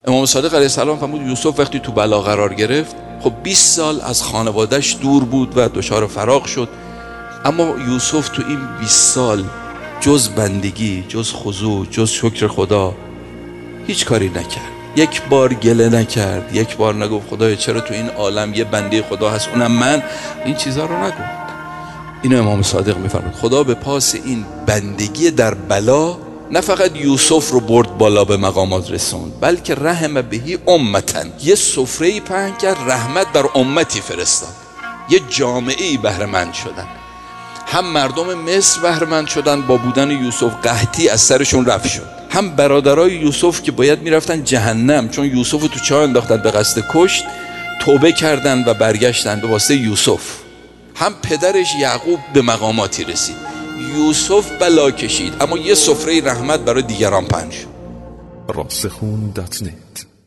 امام صادق علیه السلام فرمود یوسف وقتی تو بلا قرار گرفت، خب 20 سال از خانوادهش دور بود و دچار فراق شد، اما یوسف تو این 20 سال جز بندگی، جز خضوع، جز شکر خدا هیچ کاری نکرد. یک بار گله نکرد، یک بار نگفت خدایا چرا تو این عالم یه بنده خدا هست اونم من. این چیزها رو نگفت. اینو امام صادق میفرمود خدا به پاس این بندگی در بلا نه فقط یوسف رو برد بالا به مقامات رسوند، بلکه رحم بهی امتن، یه سفره‌ای پهن کرد، رحمت بر امتی فرستاد، یه جامعه‌ای بهره مند شدن. هم مردم مصر بهره مند شدن، با بودن یوسف قحطی از سرشون رفع شد، هم برادرای یوسف که باید میرفتن جهنم چون یوسف رو تو چاه انداختن به قصد کشت، توبه کردن و برگشتن به واسطه یوسف. هم پدرش یعقوب به مقاماتی رسید. یوسف بلا کشید اما یه سفره رحمت برای دیگران پهن شد. راسخون.net